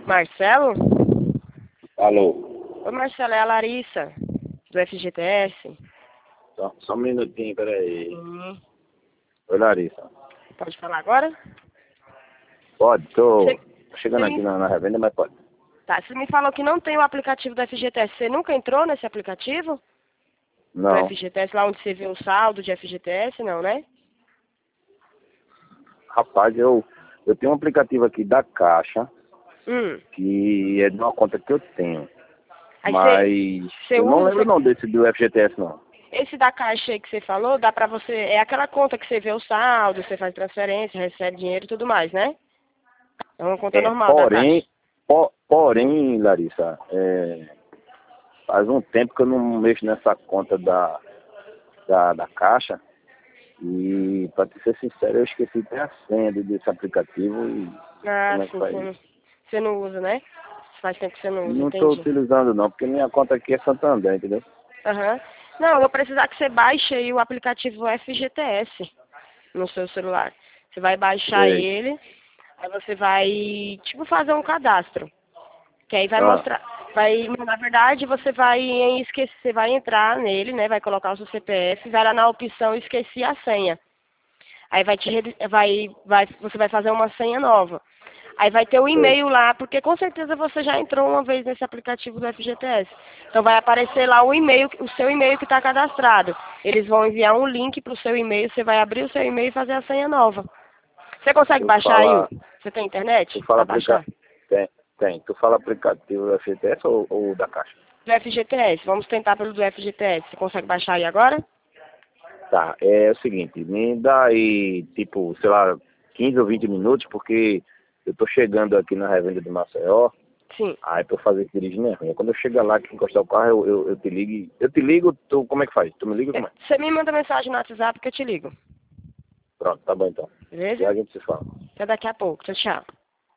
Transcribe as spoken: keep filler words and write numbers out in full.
Marcelo? Alô? Oi, Marcelo, é a Larissa, do F G T S. Só, só um minutinho, peraí. Hum. Oi, Larissa. Pode falar agora? Pode, tô Cê, chegando cê aqui me... na, na revenda, mas pode. Tá, você me falou que não tem o aplicativo do F G T S. Você nunca entrou nesse aplicativo? Do Não. F G T S, lá onde você vê o saldo de F G T S, não, né? Rapaz, eu, eu tenho um aplicativo aqui da Caixa, Hum. que é de uma conta que eu tenho. Aí Mas você eu não usa... lembro Cê... não desse do F G T S, não. Esse da Caixa aí que você falou, dá pra você... É aquela conta que você vê o saldo, você faz transferência, recebe dinheiro e tudo mais, né? É uma conta É, normal da Caixa. porém, po, porém, Larissa, é, faz um tempo que eu não mexo nessa conta da, da, da Caixa. E, pra te ser sincero, eu esqueci até a senha desse aplicativo e Ah, como é que sim, faz você isso? não, você não usa, né? Faz tempo que você não usa, Não estou entendi. utilizando não, porque minha conta aqui é Santander, entendeu? Aham. Não, eu vou precisar que você baixe aí o aplicativo F G T S no seu celular. Você vai baixar Sei. ele, aí você vai, tipo, fazer um cadastro. Que aí vai Ah, mostrar, vai, na verdade, você vai esquecer, você vai entrar nele, né? Vai colocar o seu C P F, vai lá na opção esqueci a senha. Aí vai te, re- vai, vai, você vai fazer uma senha nova. Aí vai ter o sei. e-mail lá, porque com certeza você já entrou uma vez nesse aplicativo do F G T S. Então vai aparecer lá o e-mail, o seu e-mail que está cadastrado. Eles vão enviar um link para o seu e-mail, você vai abrir o seu e-mail e fazer a senha nova. Você consegue Tu baixar aí? fala, Você tem tu internet fala para aplica, baixar? tem, tem. Tu fala aplicativo do F G T S ou, ou da Caixa? Do F G T S, vamos tentar pelo do F G T S. Você consegue baixar aí agora? Tá, é o seguinte, me dá aí, tipo, sei lá, quinze ou vinte minutos, porque eu tô chegando aqui na revenda de Maceió, Sim. aí pra eu fazer esse dirigir é ruim. Quando eu chegar lá, que encostar o carro, eu, eu, eu te ligo, eu te ligo, tu, como é que faz? Tu me liga como é? Você me manda mensagem no WhatsApp que eu te ligo. Pronto, tá bom então. Beleza? Já a gente se fala. Até daqui a pouco. Tchau, tchau.